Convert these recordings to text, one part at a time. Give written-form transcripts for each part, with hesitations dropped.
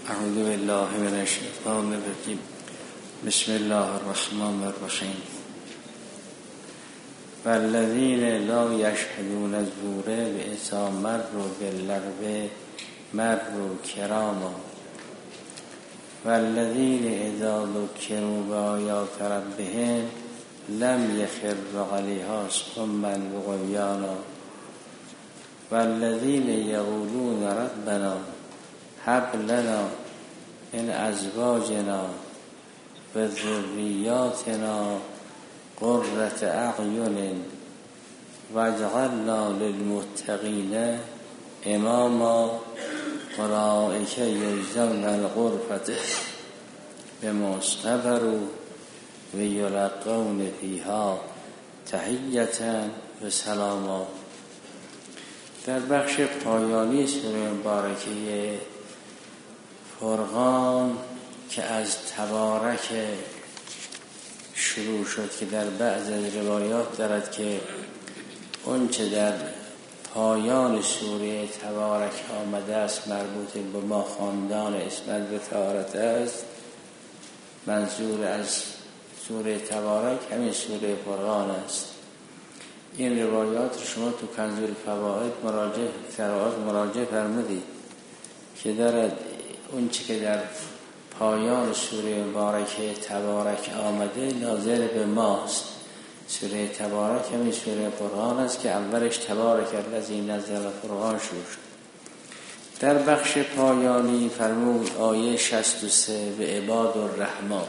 اعوذ بالله من الشیطان الرجیم. بسم الله الرحمن الرحیم. والذین لا یشهدون الزور واذا مروا باللغو مروا کراما والذین اذا ذکروا بآیات ربهم لم یخروا علیها صما وعمیانا والذین یقولون ربنا هب لنا من ازواجنا و ذریاتنا قرة اعین واجعلنا للمتقین اماما اولئک یجزون الغرفة بما صبروا و یلقون فیها تحیة و سلاما. در بخش پایانی سوره مبارکه فرقان که از تبارک شروع شد که در بعض از روایات دارد که اون چه در پایان سوره تبارک آمده است مربوط به ما خاندان اسمت و طهارت است. منظور از سوره تبارک همین سوره فرقان است. این روایات رو شما تو کنز الفوائد مراجعه فرمودید که دارد اون چی که در پایان سوره مبارکه تبارک آمده ناظر به ماست. سوره تبارک همین سوره فرقان است که اولش تبارک الذی نزل الفرقان شروع شد. در بخش پایانی فرمود آیه 63 به عباد الرحمن،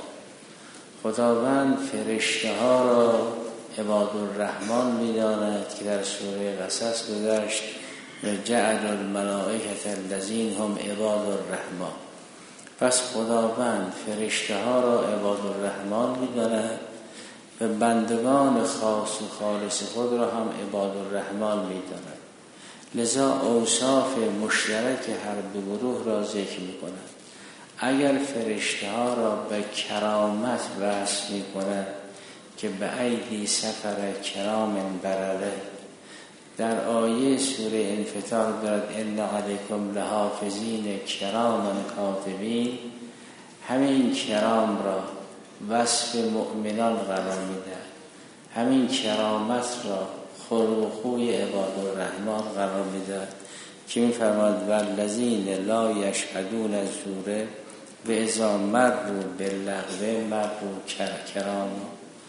خداوند فرشته ها را عباد الرحمن می‌داند که در سوره قصص گذشت و جعل الملائکة الذین هم عباد الرحمن. پس خداوند فرشته ها را عباد الرحمن می‌داند و بندگان خاص و خالص خود را هم عباد الرحمن می‌داند. لذا اوصاف مشترک هر دو گروه را ذکر می‌کند. اگر فرشته ها را به کرامت وصف می‌کند که به ایدی سفر کرام برره، در آیه سوره انفطار دارد ان علیکم لحافظین کراما کاتبین، همین کرام را وصف مؤمنان قرار میده، همین کرامت را خلق و خوی عباد الرحمن قرار میده که میفرماد والذین لا یشهدون الزور و اذا مروا باللغو مروا کراما.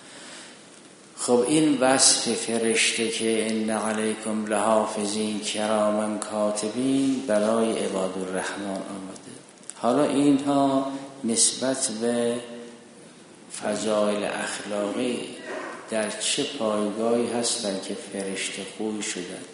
خب این وصف فرشته که ان علیکم لحافظین کراما کاتبین برای عباد الرحمن آمده. حالا اینها نسبت به فضایل اخلاقی در چه پایگاهی هستند که فرشته خوی شدند؟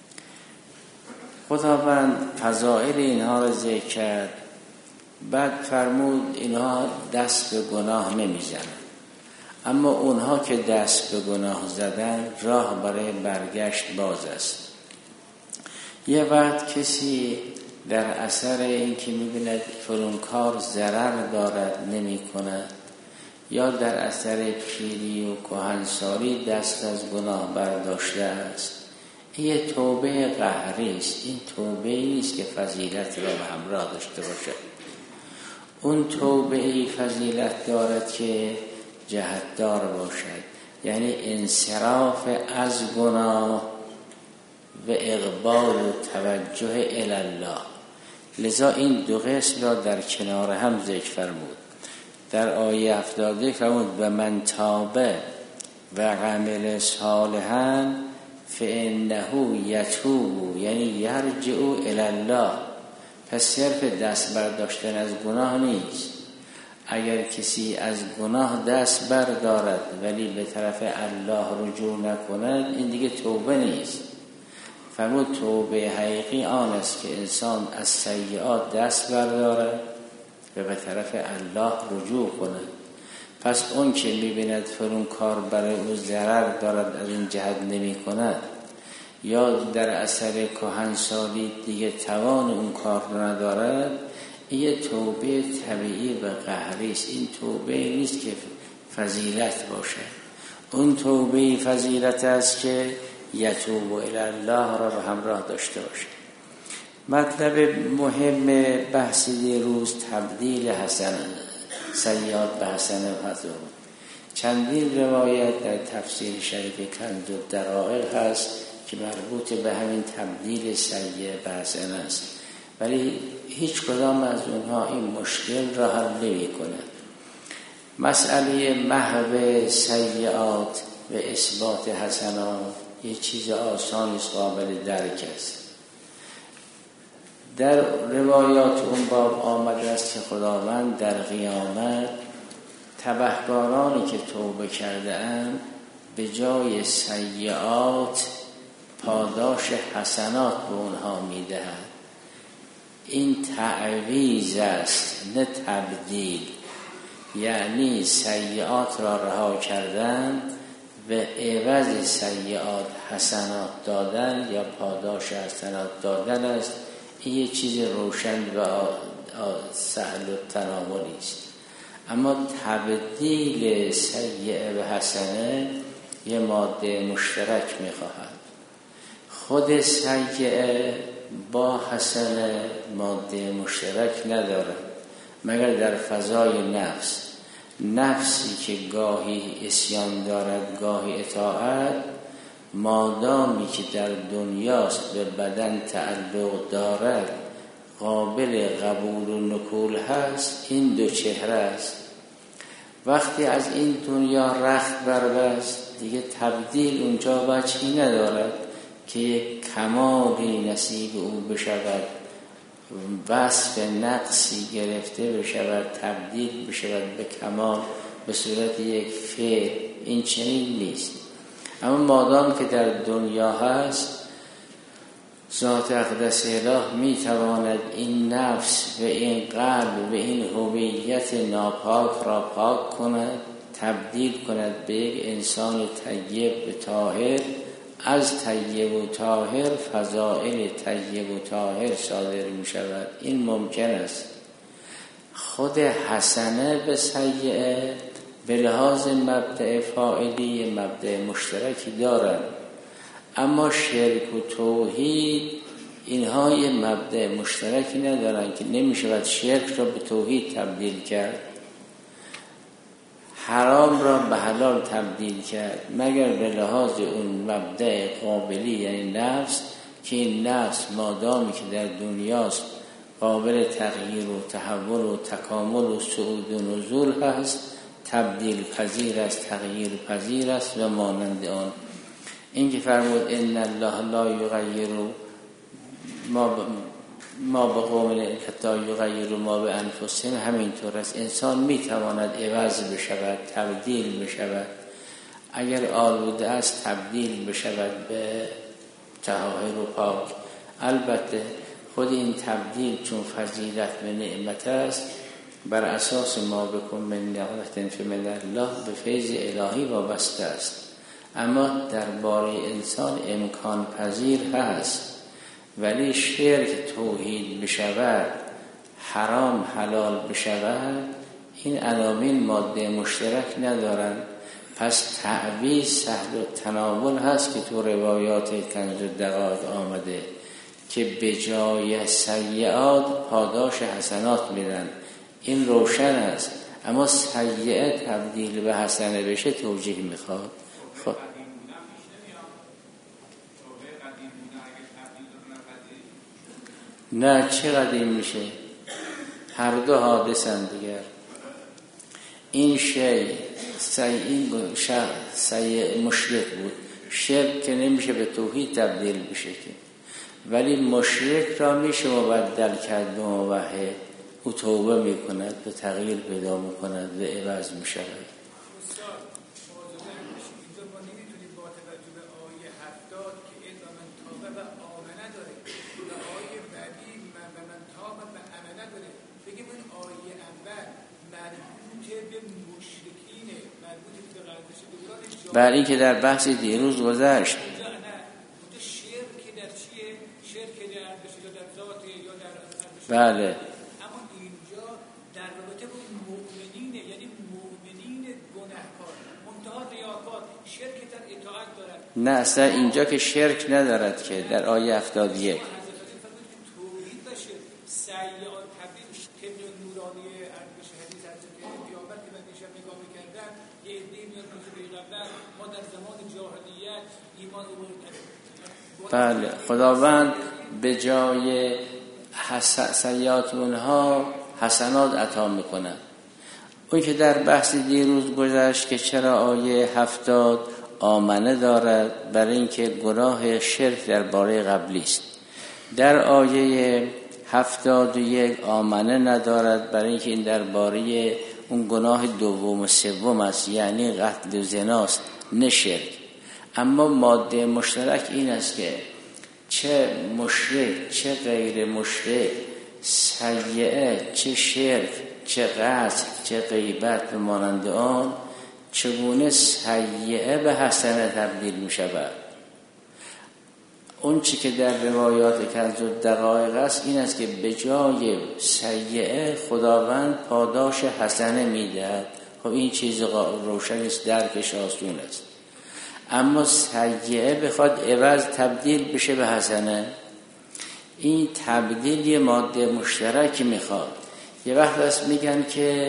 خداوند فضایل اینها را ذکر کرد، بعد فرمود اینها دست به گناه نمیزنند، اما اونها که دست به گناه زدن راه برای برگشت باز است. یه وقت کسی در اثر این که می‌بیند فلان کار ضرر دارد نمی کند، یا در اثر پیری و کهنسالی دست از گناه برداشته است، این یه توبه قهری است. این توبه ایست که فضیلت را به همراه داشته باشد. اون توبه ای فضیلت دارد که جهتدار باشد، یعنی انصراف از گناه و اقبال و توجه الی الله. لذا این دو قسم را در کنار هم ذکر فرمود. در آیه 70 فرمود و من تاب و عمل صالحا فانه یتوب، یعنی یرجع الی الله. پس صرف دست برداشتن از گناه نیست. اگر کسی از گناه دست بردارد ولی به طرف الله رجوع نکند، این دیگه توبه نیست. فرمود توبه حقیقی آن است که انسان از سیئات دست بردارد و به طرف الله رجوع کند. پس اون که می‌بیند فلان کار برای او ضرر دارد از این جهت نمی کند، یا در اثر کهنسالی دیگه توان اون کار رو ندارد، این یه توبه طبیعی و قهری است. این توبه نیست که فضیلت باشد. اون توبه فضیلت است که یتوب الی الله را به همراه داشته باشد. مطلب مهم بحث دیروز تبدیل سیئات به حسنه هست. چندین روایت در تفسیر شریف کنز الدقایق هست که مربوط به همین تبدیل سیئه به حسنه است، ولی هیچ کدام از اونها این مشکل را حل نمی‌کند. مسئله محو سیئات و اثبات حسنات یه چیز آسانی است، قابل درک است. در روایات اون باب آمده است که خداوند در قیامت تبهکارانی که توبه کرده اند به جای سیئات پاداش حسنات به اونها میدهد. این تعویض است نه تبدیل، یعنی سیئات را رها کردن و عوض سیئات حسنات دادن یا پاداش حسنات دادن است. این یه چیز روشن و سهل و تناولی است. اما تبدیل سیئه به حسنه یه ماده مشترک می‌خواهد. خود سیئه با حسنه ماده مشترک ندارد مگر در فضای نفسی که گاهی اسیان دارد گاهی اطاعت، مادامی که در دنیاست به بدن تعلق دارد قابل قبول و نکول هست. این دو چهره است. وقتی از این دنیا رخت بربست دیگه تبدیل اونجا وجهی ندارد که یک کمالی نصیب او بشود، وصف نقصی گرفته بشود، تبدیل بشود به کمال به صورت یک فعل. این چنین نیست. اما مادام که در دنیا هست، ذات اقدس اله میتواند این نفس و این قلب و این هویت ناپاک را پاک کند، تبدیل کند به یک انسان طیب و طاهر. از طیب و طاهر فضائل طیب و طاهر صادر می شود. این ممکن است. خود حسنه به سیئه به لحاظ مبدأ فاعلی مبدأ مشترکی دارند، اما شرک و توحید اینها یه مبدأ مشترکی ندارند که نمی شود شرک را به توحید تبدیل کرد، حرام را به حلال تبدیل کرد، مگر به لحاظ اون مبدأ قابلی یعنی نفس، که این نفس مادامی که در دنیاست قابل تغییر و تحول و تکامل و صعود و نزول هست، تبدیل پذیر است، تغییر پذیر است و مانند آن. این که فرمود ان الله لا یغیر ما به قوم حتی یغیروا ما به انفسهم، همینطور است. انسان میتواند عوض بشود، تبدیل بشود، اگر آلوده است تبدیل بشود به طاهر و پاک. البته خود این تبدیل چون فضیلت و نعمت است، بر اساس ما بکن من نعمت فمن الله به فیض الهی وابسته است. اما درباره انسان امکان پذیر هست، ولی شرک توحید بشود، حرام حلال بشود، این عناوین ماده مشترک ندارند. پس تعویض سهل و تناول هست که تو روایات کنز الدقایق آمده که به جای سیئات پاداش حسنات میدن. این روشن است. اما سیئه تبدیل به حسنه بشه توجیه میخواد. خب نه، چه قدیم میشه؟ هر دو حادثن دیگر. این سیء مشرک بود. شرک که نمیشه به توحید تبدیل بشه که، ولی مشرک را میشه مبدل کرد به موحد. او توبه میکند و تغییر پیدا میکند و عوض میشود. برای این که در بحث دیروز گذشت، بله، اما اینجا در رابطه با مؤمنین، یعنی مؤمنین گناهکار، منتها ریاکار، شرک در اطاعت دارد. نه اصلا اینجا که شرک ندارد که در آیه 71 ثانیه ارتش حدیث هست که پیامبر که من دیشب نگاه می‌کردم یه عده میاد روز پیغمبر ما در زمان جاهلیت ایمان آوردیم. بله، خداوند به جای سیئات اونها حسنات عطا میکنه. اون که در بحث دیروز گذشت که چرا آیه 70 آمنه دارد، برای اینکه گناه شرک درباره قبلی است. در آیه 71 آمنه ندارد، برای اینکه این درباره اون گناه دوم و سوم است، یعنی قتل و زناست، نه شرک. اما ماده مشترک این است که چه مشرک چه غیر مشرک، سیئه چه شرک چه قتل چه غیبت به مانند آن، چگونه سیئه به حسنه تبدیل می شود. اون چی که در روایات کنز الدقایق است این است که به جای سیئه خداوند پاداش حسنه می دهد. خب این چیز روشن است، درکش آسون است. اما سیئه بخواد عوض تبدیل بشه به حسنه، این تبدیل یه ماده مشترک میخواد. یه وقت هست میگن که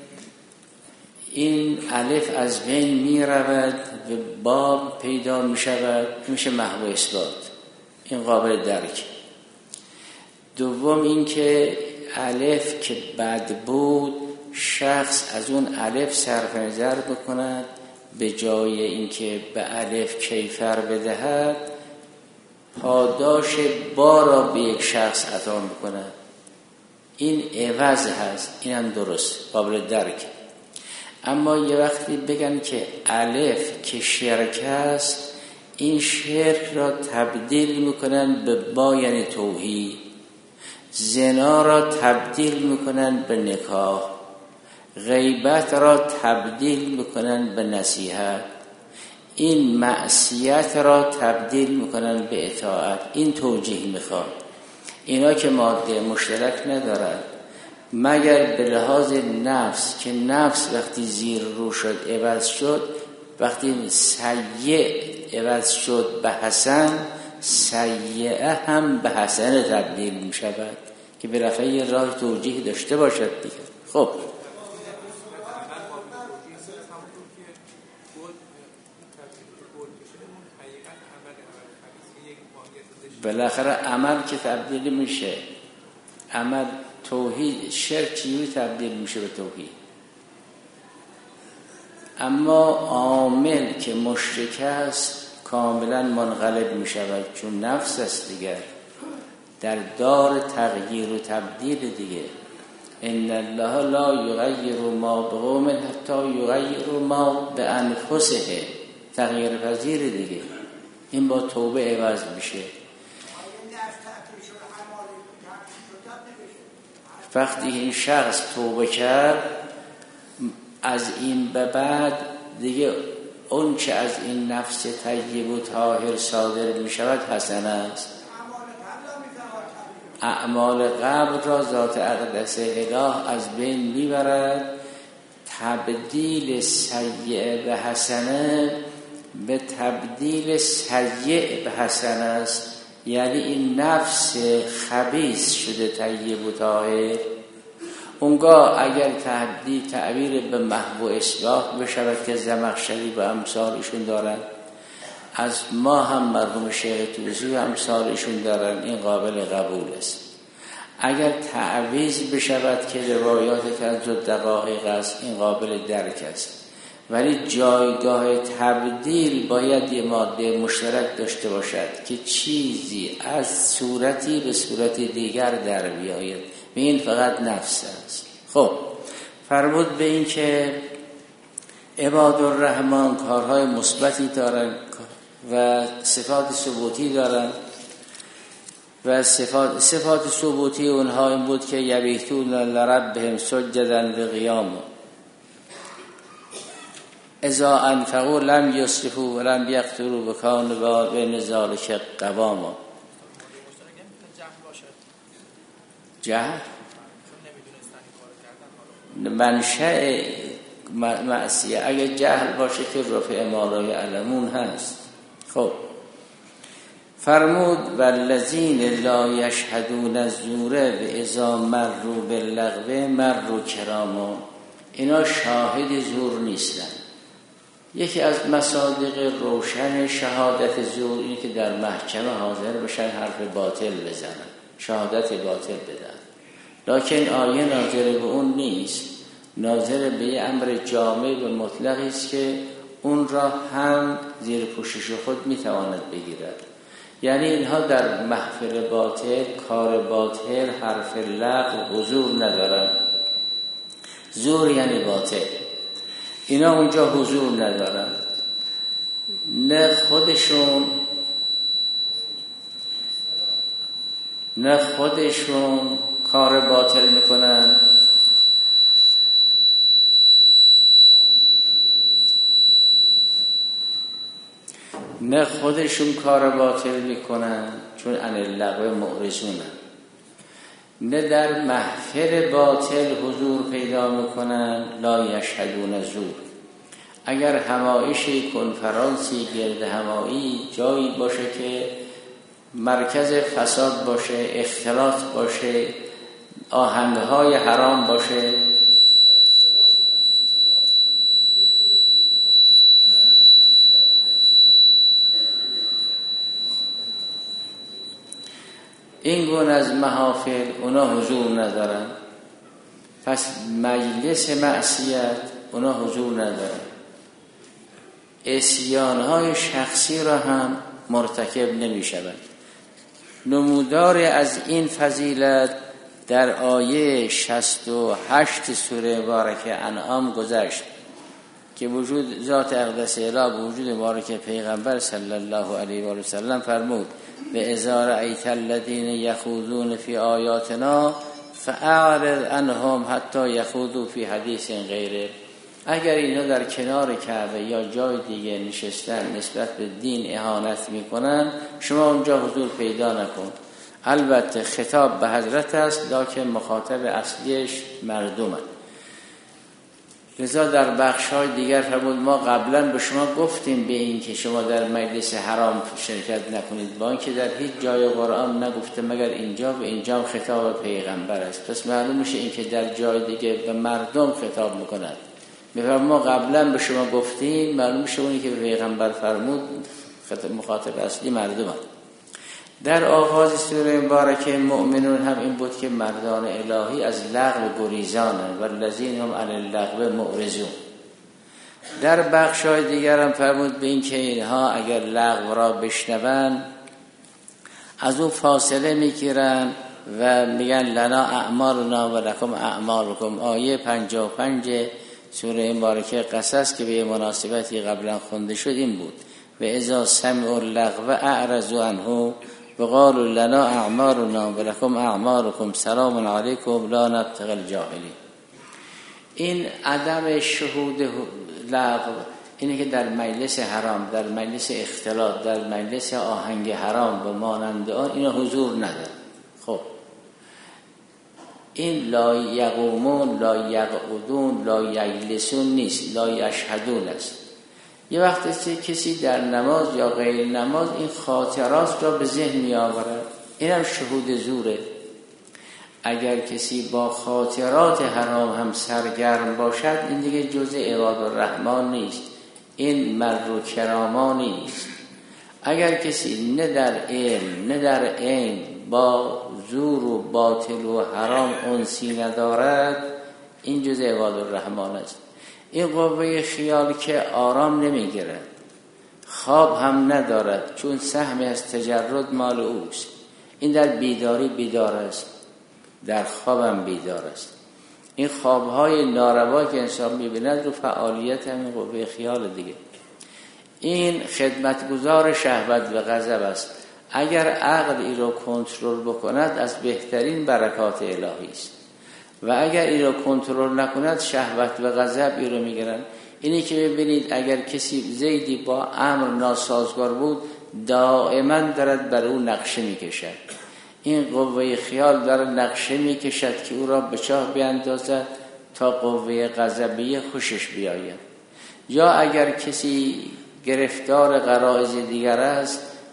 این الف از بین میرود و باب پیدا میشود، میشه محو اثبات. این قابل درک. دوم این که الف که بد بود، شخص از اون الف صرف نظر بکند، به جای اینکه به الف کیفر بدهد پاداش با را به یک شخص عطا میکنه. این عوض هست، این هم درست، قابل درک. اما یه وقتی بگن که الف که شرک است، این شرک را تبدیل میکنن به با، یعنی توحید. زنا را تبدیل میکنن به نکاح، غیبت را تبدیل میکنن به نصیحت، این معصیت را تبدیل میکنن به اطاعت. این توجیه میخواد. اینا که ماده مشترک ندارد مگر به لحاظ نفس، که نفس وقتی زیر رو شد عوض شد، وقتی سیئ عوض شد به حسن، سیئه هم به حسن تبدیل میشود، که بالاخره یه راه توجیه داشته باشد دیگه. خب بالاخره عمل که تبدیل میشه، عمل توحید، شرک چیزی تبدیل میشه به توحید. اما عامل که مشرک است کاملا منقلب میشود، چون نفس است دیگر، در دار تغییر و تبدیل دیگه. ان الله لا یغیر ما بقوم حتی یغیروا ما بانفسهم، تغییر پذیر دیگه. این با توبه عوض میشه. وقتی این شخص توبه کرد، از این به بعد دیگه اون چه از این نفس طیب و طاهر صادر می شود حسنه است. اعمال قبل را ذات اقدس اله از بین می برد. تبدیل سیئه به حسنه به تبدیل سیئه به حسنه است. یعنی این نفس خبیث شده طیب و طاهر، اونگاه اگر تعبیر به محو اصلاح بشود که زمخشری و امثالشون دارن، از ما هم مرحوم شیخ توسی و امثالشون دارن، این قابل قبول است. اگر تعویض بشود که روایات کنز الدقایق است، این قابل درک است. ولی جایگاه تبدیل باید یه ماده مشترک داشته باشد که چیزی از صورتی به صورت دیگر در بیاید، و این فقط نفس است. خب فرمود به این که عباد الرحمن کارهای مثبتی دارن و صفات ثبوتی دارن، و صفات ثبوتی اونها این بود که یبیتون لربهم سجدا و قیاما، اذا انفقوا لم یسرفوا ولم یقتروا وکانوا بین ذلک قواما. جهل منشأ معصیه، اگه جهل باشه که رفع ما لا یعلمون هست. خب فرمود والذین لا یشهدون الزور و اذا مروا باللغو مروا کراما. اینا شاهد زور نیستن. یکی از مصادیق روشن شهادت زور اینه که در محکمه حاضر بشن حرف باطل بزنن، شهادت باطل بدن. لکن آیه ناظر به اون نیست، ناظر به یه امر جامع و مطلقی است که اون را هم زیر پوشش خود میتواند بگیرد. یعنی اینها در محفل باطل، کار باطل، حرف لغو، حضور ندارن. زور یعنی باطل. اینا اونجا حضور ندارن، نه خودشون کار باطل میکنن، نه خودشون کار باطل میکنن چون عن اللغو معرضونن، نه در محفل باطل حضور پیدا میکنن. لا یشهدون زور. اگر همایشی، کنفرانسی، گرد همایی جایی باشه که مرکز فساد باشه، اختلاط باشه، آهنگهای حرام باشه، این گونه از محافل اونا حضور ندارن. پس مجلس معصیت اونا حضور ندارن. عصیان‌های شخصی را هم مرتکب نمی‌شوند. نمودار از این فضیلت در آیه 68 سوره مبارکه انعام گذشت که وجود ذات اقدس الهی، وجود مبارک پیغمبر صلی الله علیه و سلم فرمود و اذا رأیت الذین یخوضون فی آیاتنا فاعرض عنهم حتی یخوضوا فی حدیث غیره. اگر اینا در کنار کعبه یا جای دیگه نشستن نسبت به دین اهانت میکنن، شما اونجا حضور پیدا نکن. البته خطاب به حضرت است، لکن مخاطب اصلیش مردمه. لذا در بخش‌های دیگر فرمود ما قبلا به شما گفتیم به این که شما در مجلس حرام شرکت نکنید، با اینکه در هیچ جای قرآن نگفته مگر اینجا و اینجا خطاب پیغمبر است. پس معلوم میشه این که در جای دیگه به مردم خطاب میکند. میفرمود ما قبلا به شما گفتیم، معلوم میشه اونی که به پیغمبر فرمود مخاطب اصلی مردمه. در آغاز سوره مبارکه مؤمنون هم این بود که مردان الهی از لغو گریزانند والذین هم علی اللغو معرضون. در بخش‌های دیگر هم فرمود به این که اینها اگر لغو را بشنوند از اون فاصله میگیرن و میگن لنا اعمالنا و لکم اعمالکم. آیه 55 سوره مبارکه قصص که به مناسبتی قبلا خونده شد این بود و اذا سمعوا اللغو اعرضوا عنه وقالوا لنا اعمالنا ولكم اعمالكم سلام علیکم لا نبتغي الجاهلین. این عدم شهود لغو اینه که در مجلس حرام، در مجلس اختلاط، در مجلس آهنگ حرام و مانند آن اینا حضور نداره. خب این لا یقومون، لا یقعدون، لا یجلسون نیست، لا یشهدون است. یه وقتی کسی در نماز یا غیر نماز این خاطرات را به ذهن می آورد، این هم شهود زوره. اگر کسی با خاطرات حرام هم سرگرم باشد این دیگه جزء عباد الرحمن نیست، این مر و کراما نیست. اگر کسی نه در علم نه در عین با زور و باطل و حرام انسی ندارد این جزء عباد الرحمن است. این قوه خیال که آرام نمیگیرد، خواب هم ندارد چون سهم از تجرد مال اوست. این در بیداری بیدار است، در خواب هم بیدار است. این خوابهای ناروا که انسان میبیند رو فعالیت همین قوه خیال دیگه. این خدمتگزار شهوت و غضب است. اگر عقل این رو کنترل بکند از بهترین برکات الهی است و اگر این رو کنترل نکند شهوت و غضب این رو میگیرن. اینی که ببینید اگر کسی زیدی با امر ناسازگار بود دائما دارد بر او نقشه میکشد. این قوه خیال داره نقشه میکشد که او را به چاه بیاندازد تا قوه غضبیه خوشش بیاید. یا اگر کسی گرفتار غرایز دیگر است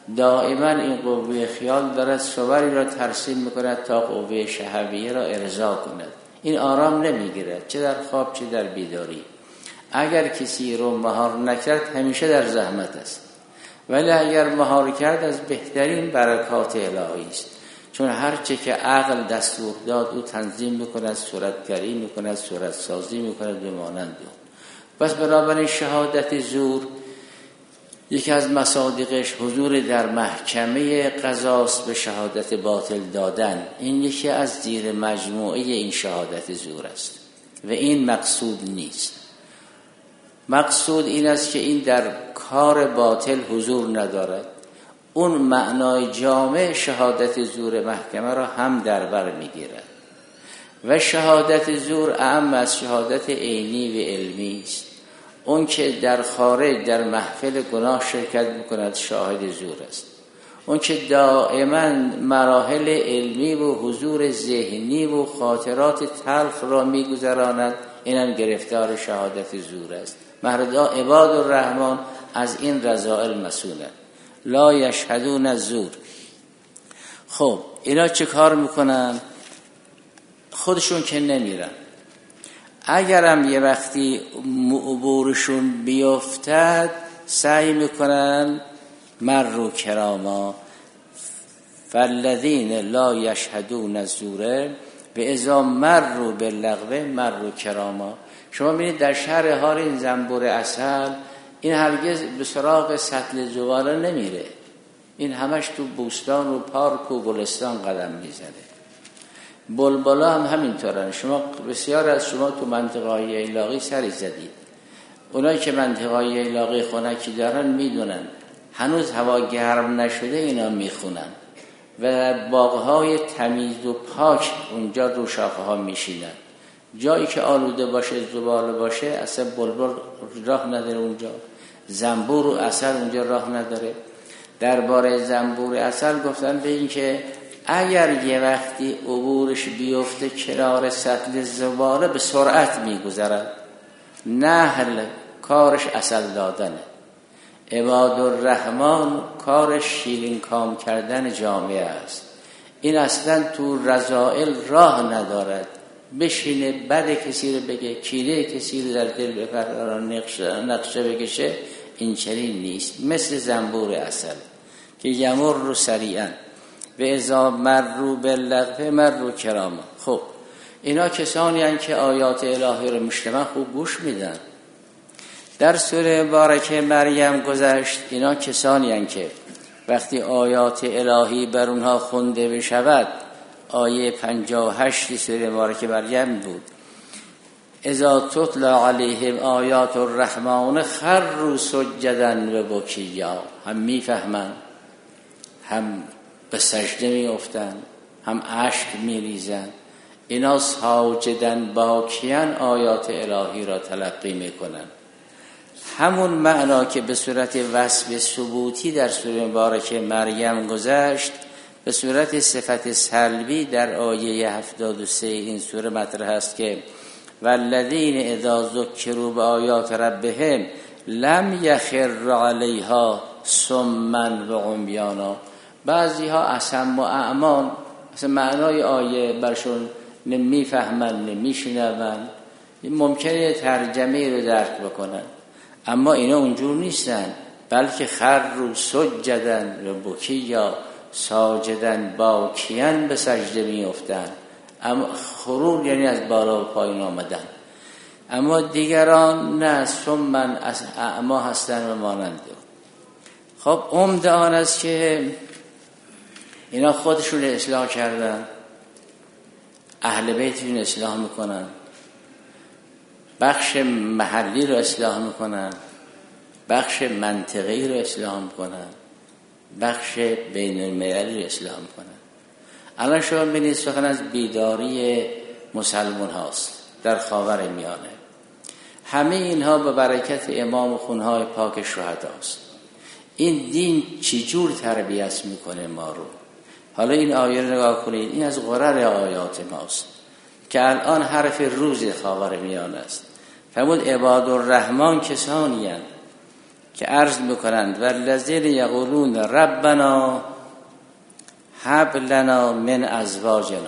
دائما این قوه خیال دارد صوری را ترسیم میکند تا قوه شهویه را ارضا کند. این آرام نمیگیرد، چه در خواب چه در بیداری. اگر کسی رو مهار نکرد همیشه در زحمت است، ولی اگر مهار کرد از بهترین برکات الهی است، چون هرچه که عقل دستور داد او تنظیم میکند، صورتگری میکند، صورت سازی میکند به مانند او. پس بنابراین شهادت زور یکی از مصادیقش حضور در محکمه قضاست به شهادت باطل دادن. این یکی از زیر مجموعه این شهادت زور است و این مقصود نیست. مقصود این است که این در کار باطل حضور ندارد. اون معنای جامع شهادت زور محکمه را هم در بر میگیرد و شهادت زور اعم از شهادت عینی و علمی است. اون که در خارج در محفل گناه شرکت میکند شاهد زور است. اون که دائما مراحل علمی و حضور ذهنی و خاطرات تلخ را میگذراند، اینم گرفتار شهادت زور است. عباد الرحمن از این رذائل مسئولند، لا یشهدون الزور. خب اینا چه کار میکنن؟ خودشون که نمیرن، اگرم یه وقتی عبورشون بیفتد سعی میکنن مروا کراما، فالذین لا یشهدون الزور و اذا مروا باللغو مروا کراما. شما ببینید در شهر حال این زنبور عسل این هرگز به سراغ سطل زباله نمیره، این همش تو بوستان و پارک و گلستان قدم میزنه. بلبلا هم همینطورن. شما بسیار از شما تو منطقه‌های ایلاقی سری زدید، اونایی که منطقه‌های ایلاقی خنکی دارن میدونن هنوز هوا گرم نشده اینا میخونن و باغ‌های تمیز و پاک اونجا رو شاخه‌ها میشینن. جایی که آلوده باشه زباله باشه اصلا بلبل راه نداره اونجا، زنبور و عسل اونجا راه نداره. درباره زنبور عسل گفتن به این که اگر یه وقتی عبورش بیفته کنار سطل زباله به سرعت میگذرد. نحل کارش عسل دادنه، عباد الرحمن کارش شیرین کام کردن جامعه است. این اصلا تو رذائل راه ندارد، بشینه بد کسی رو بگه، کیره کسی رو در دل بپره، نقشه بکشه. این چنین نیست، مثل زنبور عسل که یمر رو سریعا و اذا مروا باللغو مروا کراما. خب اینا کسانی هستند که آیات الهی رو میشنون خوب گوش میدن. در سوره مبارکه مریم گذشت، اینا کسانی هستند که وقتی آیات الهی بر اونها خونده بشود، آیه 58 سوره مبارکه مریم بود، اذا تتلا علیهم آیات الرحمن خروا سجدا و بکیا. هم میفهمن، هم به سجده میافتن، هم اشک میریزن. اینا ساجدن باکیان آیات الهی را تلقی میکنن. همون معنا که به صورت وصف ثبوتی در سوره مبارکه مریم گذشت، به صورت صفت سلبی در آیه 73 این سوره مطرح است که والذین اذا ذکروا بآیات ربهم لم یخر علیها صما و عمیانا. بعضی ها اصم و اعمان اصلا معنای آیه برشون نمیفهمن، نمیشنون، ممکنه ترجمه رو درک بکنن، اما اینا اونجور نیستن، بلکه خروا سجدا و بکیا، ساجدن باکیان به سجده میافتن. اما خرور یعنی از بالا و پایین آمدن. اما دیگران نه، صمن از اعما هستن و مانند. خب عمده آن است که اینا خودشون اصلاح کردن، اهل بیتشون اصلاح میکنن، بخش محلی رو اصلاح میکنن، بخش منطقه‌ای رو اصلاح میکنن، بخش بین المللی رو اصلاح میکنن. الان شما ببینید سخن از بیداری مسلمان هاست در خاور میانه. همه اینها به برکت امام خونهای پاک شهداست. این دین چجور تربیت میکنه ما رو؟ حالا این آیه رو نگاه کنید، این از غرر آیات ماست که الان حرف روز خاور میانه است. فرمود عباد الرحمن کسانی هستند که عرض میکنند والذین یقولون ربنا هب لنا من ازواجنا.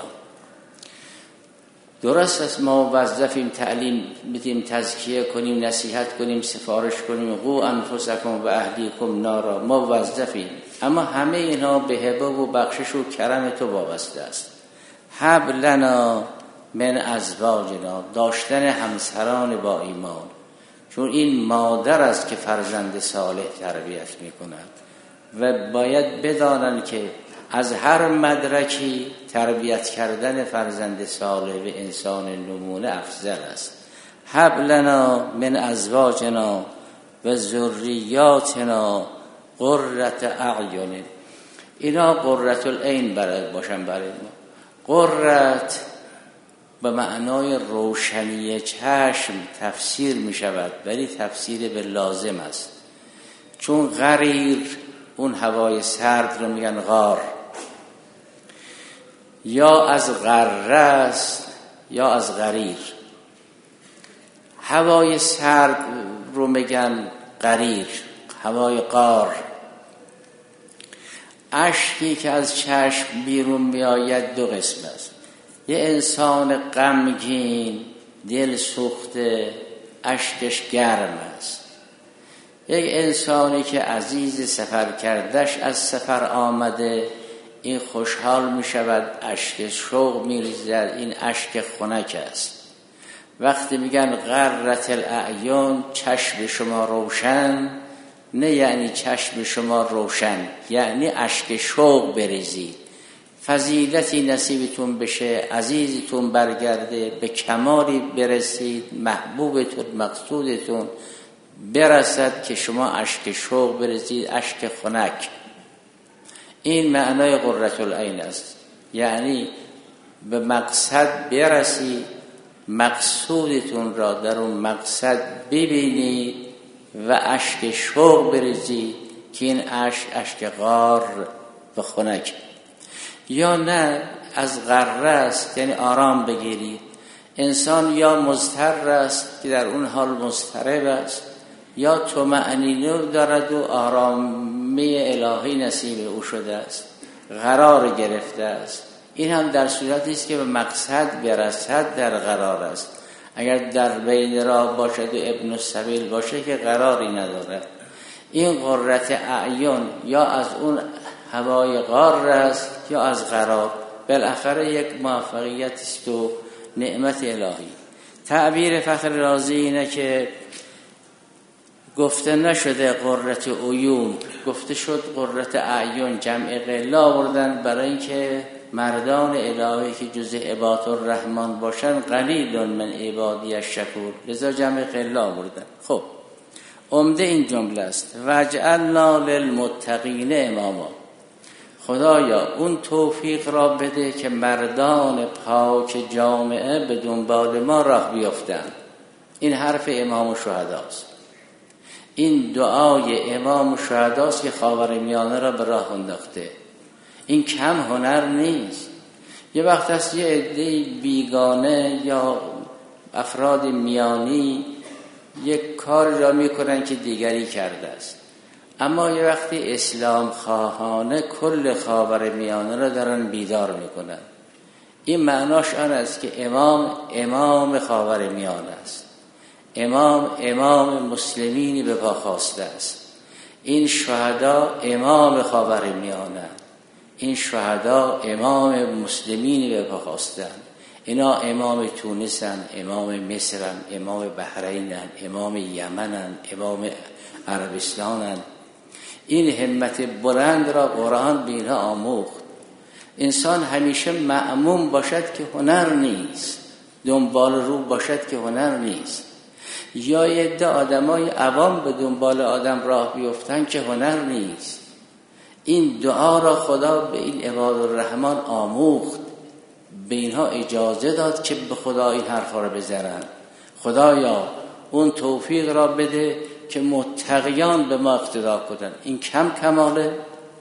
درست است ما وظیفیم تعلیم بدیم، تزکیه کنیم، نصیحت کنیم، سفارش کنیم، قو انفسکم و اهلیکم نارا، ما وظیفیم، اما همه اینا به هبه و بخشش و کرم تو وابسته است. هب لنا من ازواجنا، داشتن همسران با ایمان، چون این مادر است که فرزند صالح تربیت میکند و باید بدانند که از هر مدرکی تربیت کردن فرزند صالح و انسان نمونه افضل است. هب لنا من ازواجنا و ذریاتنا قرة اعین. اینا قرة العین باشن برای ما. قرت به معنای روشنی چشم تفسیر می شود، ولی تفسیر به لازم است، چون غریر اون هوای سرد رو میگن غار، یا از غره است یا از غریر. هوای سرد رو میگن غریر، هوای غار. اشکی که از چشم بیرون میآید دو قسم است. یه انسان غمگین دل سوخته اشکش گرم است، یک انسانی که عزیز سفر کردش از سفر آمده این خوشحال می شود، اشک شوق می ریزد، این اشک خنک است. وقتی میگن غرة الاعین، چشم شما روشن، نه یعنی چشم شما روشن، یعنی اشک شوق بریزید، فضیلتی نصیبتون بشه، عزیزتون برگرده، به کمالی برسید، محبوبتون مقصودتون برسد که شما اشک شوق بریزید، اشک خنک. این معنای قرة العین است، یعنی به مقصد برسید، مقصودتون را در اون مقصد ببینید و اشک شوق بریزید که این اشک غار و خنک. یا نه از غره است، یعنی آرام بگیرید. انسان یا مضطر است که در اون حال مضطرب است، یا طمأنینه دارد و آرامی الهی نصیب او شده است، قرار گرفته است. این هم در صورتی است که به مقصد برسد در قرار است. اگر در بین راه باشد و ابن السبیل باشه که قراری ندارد. این قرة اعین یا از اون هوای غار است یا از قرار، بالاخره یک موفقیت است و نعمت الهی. تعبیر فخر رازی اینه که گفته نشده قرة عیون، گفته شد قرة اعین، جمع قله آوردن برای اینکه مردان الهی که جز عباد الرحمن باشن قلیل من عبادی الشکور، لذا جمع قله آوردن. خب عمده این جمله است وجعلنا للمتقین اماما. خدایا اون توفیق را بده که مردان پاک جامعه به دنبال ما راه بیفتند. این حرف امام الشهداست، این دعای امام الشهداست که خاورمیانه را به راه انداخته. این کم هنر نیست. یه وقت هست یه عده بیگانه یا افراد میانی یک کار را میکنن که دیگری کرده است، اما یه وقتی اسلام خواهانه کل خاورمیانه را دارن بیدار میکنن. این معناش آن است که امام خاورمیانه است، امام مسلمینی به پا خواسته است. این شهدا امام خاورمیانه، این شهدا امام مسلمینی به پا خواستن. اینا امام تونسن، امام مصرن، امام بحرینن، امام یمنن، امام عربستانن. این همت بلند را قرآن به اینها آموخت. انسان همیشه مأموم باشد که هنر نیست، دنبال رو باشد که هنر نیست، یا یه عده آدمای عوام به دنبال آدم راه بیفتن که هنر نیست. این دعا را خدا به این عباد الرحمن آموخت، به اینها اجازه داد که به خدا این حرفا را بزنن. خدایا اون توفیق را بده که متقیان به ما اقتدا کنن. این کم کماله؟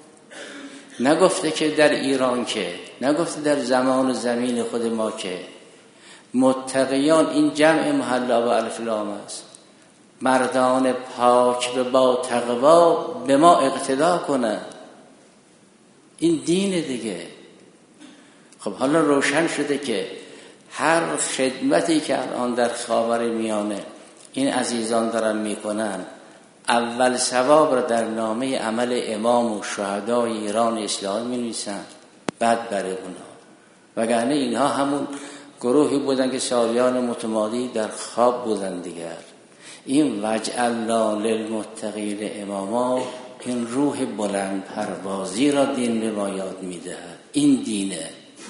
نگفته که در ایران، که نگفته در زمان و زمین خود ما، که متقیان این جمع محلا و الف لام است. مردان پاک به با تقوا به ما اقتدا کنن. این دین دیگه. خب حالا روشن شده که هر خدمتی که الان در خاورمیانه این عزیزان دارن میکنن، اول ثواب را در نامه عمل امام و شهدای ایران اسلامی می‌نویسن، بعد برای اونها. وگرنه اینها همون گروهی بودن که سالیان متمادی در خواب بودن دیگر. این وجعلنا للمتقین اماما، این روح بلند پروازی را دین به ما یاد میدهد. این دینه.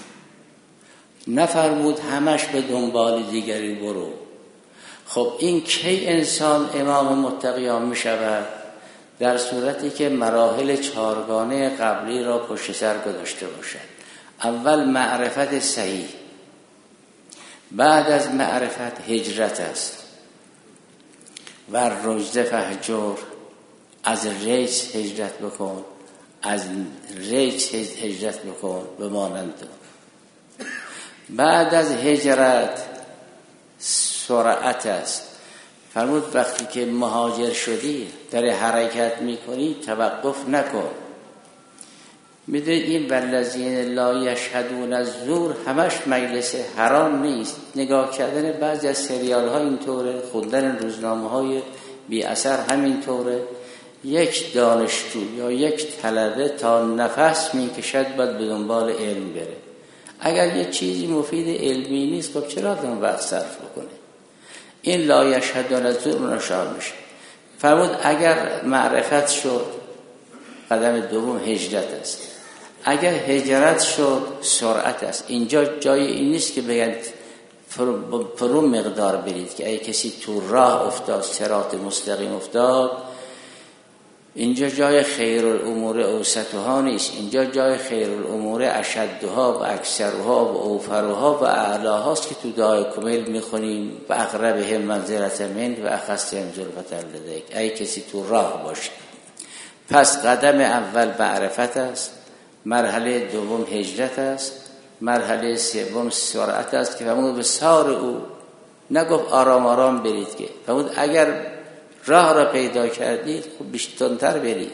نفرمود همش به دنبال دیگری برو. خب این کی انسان امام متقیان می شود؟ در صورتی که مراحل چهارگانه قبلی را پشت سر گذاشته باشد. اول معرفت صحیح، بعد از معرفت هجرت است. و رجز فهجر، از رجز هجرت بکن، از رجز هجرت بکن به مانند. بعد از هجرت سرعت است. فرمود وقتی که مهاجر شدی در حرکت میکنی توقف نکن. میدونید این والذین لا یشهدون الزور همش مجلس حرام نیست. نگاه کردن بعضی از سریال ها اینطوره، خوندن روزنامه های بی اثر همینطوره. یک دانشجو یا یک طلبه تا نفس میکشد باید به دنبال علم بره. اگر یه چیزی مفید علمی نیست خب چرا آدم وقت صرف بکنه؟ این لا یشهدون الزور نشان میشه. فرمود اگر معرفت شد قدم دوم هجرت است. اگر هجرت شد سرعت است. اینجا جای این نیست که بگن فرو مقدار برید که اگه کسی تو راه افتاد، صراط مستقیم افتاد، اینجا جای خیر الامور اوسطها نیست. اینجا جای خیر الامور اشدها و اکثرها و اوفرها و اعلاهاست که تو دعای کمیل میخونیم و اقربهم منزلة منک و اخصهم زلفة لدیک. اگه کسی تو راه باشه. پس قدم اول معرفت است، مرحله دوم هجرت است، مرحله سوم سرعت است که فرمود به سار او، نگفت آرام آرام برید که فرمود اگر راه را پیدا کردید خب بیشترتر برید.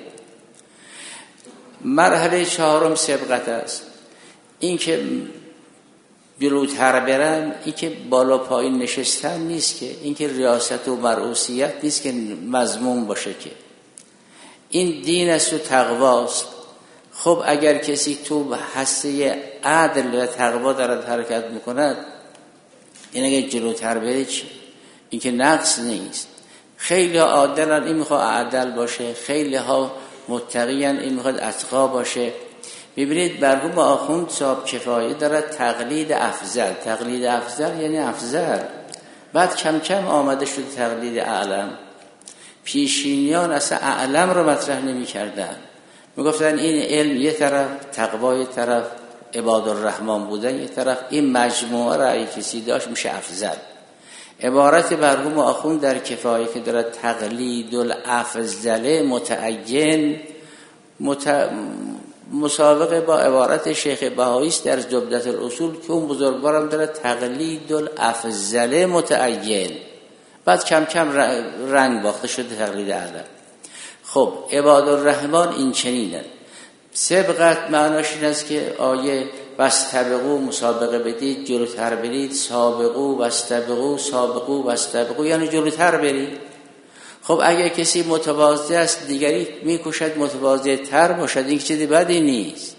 مرحله چهارم سبقت است. این که جلوتر برن، این که بالا پایین نشستن نیست که، این که ریاست و مرئوسیت نیست که مضمون باشه که. این دین است و تقواست. خب اگر کسی تو هسته عدل و تقوا دارد حرکت میکند، این اگر جلوتر بره چی؟ این که نقص نیست. خیلی ها عادلن، این میخواد عدل باشه. خیلی ها متقین، این میخواد اتقا باشه. ببینید مرحوم آخوند صاحب کفایه دارد تقلید افضل. تقلید افضل یعنی افضل. بعد کم کم آمده شد تقلید اعلم. پیشینیان اصلا اعلم رو مطرح نمی کردن. میگفتن این علم یه طرف، تقوا یه طرف، عباد الرحمن بودن یه طرف. این مجموعه را اگه کسی داشت میشه افضل. عبارت مرحوم آخوند در کفایه که دارد تقلید الافضل متعین مسابقه با عبارت شیخ بهایی است در زبدة الاصول که اون بزرگوارم دارد تقلید الافضل متعین. بعد کم کم رنگ باخته شده تقلید اعلم. خب عباد الرحمن این چنینن. سبقت معناش این است که آیه واستبقوا مسابقه بدید، جلوتر برید. سابقوا واستبقوا، سابقوا واستبقوا یعنی جلوتر برید. خب اگر کسی متواضع است دیگری میکشد متواضع تر باشد، این چیزی بدی نیست.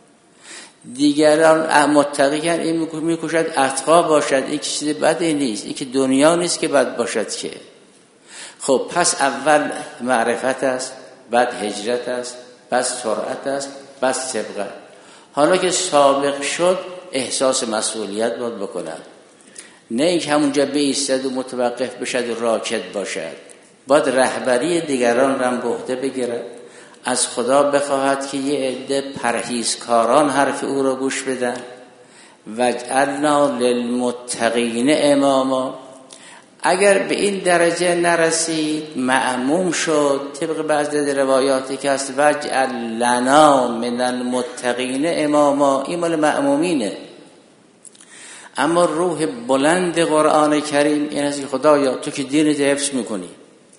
دیگران متقیان، این میکشد اتقا باشد، این چیزی بدی نیست. این که دنیا نیست که بد باشد که. خب پس اول معرفت است، بعد هجرت است، پس سرعت است، پس سبقت. حالا که سابق شد احساس مسئولیت باید بکند. نه اینکه همونجا بایستد و متوقف بشد و راکد باشد. باید رهبری دیگران را به عهده بگیرد. از خدا بخواهد که یه عده پرهیزکاران حرف او را گوش بدن. وجعلنا للمتقین اماما. اگر به این درجه نرسید مأموم شد. طبق بعضی روایاتی که هست وجعل لنا من المتقین اماما، این مال مأمومینه. اما روح بلند قرآن کریم این است که خدایا تو که دینت حفظ میکنی،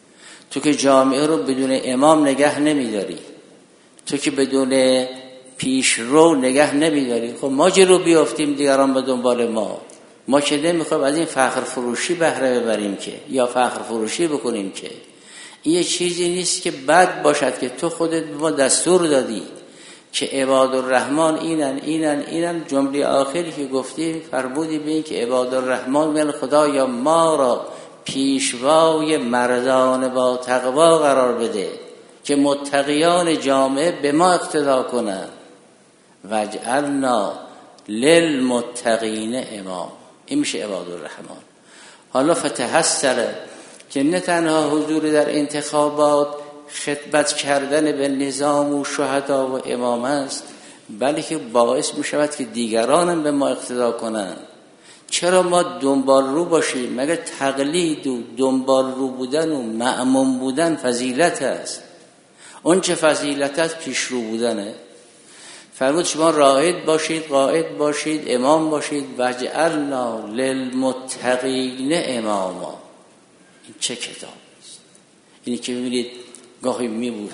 تو که جامعه رو بدون امام نگه نمیداری، تو که بدون پیشرو نگه نمیداری، خب ما جلو بیافتیم دیگران به دنبال ما که نمیخوایم از این فخر فروشی بهره ببریم که یا فخر فروشی بکنیم که. این یه چیزی نیست که بد باشد که تو خودت به ما دستور دادی که عباد الرحمن اینن. جمله آخری که گفتی فرمودی به این که عباد الرحمن من خدا یا ما را پیشوای مردان با تقوا قرار بده که متقیان جامعه به ما اقتدا کنند. وجعلنا للمتقین امام. این میشه عباد الرحمن. حالا فتحسر که نه تنها حضور در انتخابات خدمت کردن به نظام و شهدا و امام است، بلکه باعث می شود که دیگران هم به ما اقتدا کنند. چرا ما دنبال رو باشیم؟ مگر تقلید و دنبال رو بودن و مأمون بودن فضیلت است؟ اون چه فضیلت است پیش رو بودنه. فرمود شما رائد باشید، قائد باشید، امام باشید. وجعلنا للمتقین اماما. این چه کتاب است؟ اینی که ببینید گاهی میبود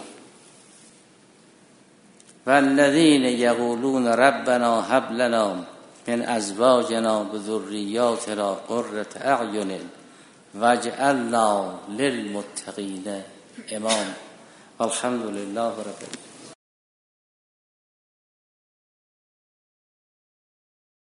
والذین یقولون ربنا هب لنا من ازواجنا و ذریاتنا قرة اعین واجعلنا للمتقین امام. الحمد لله رب العالمین.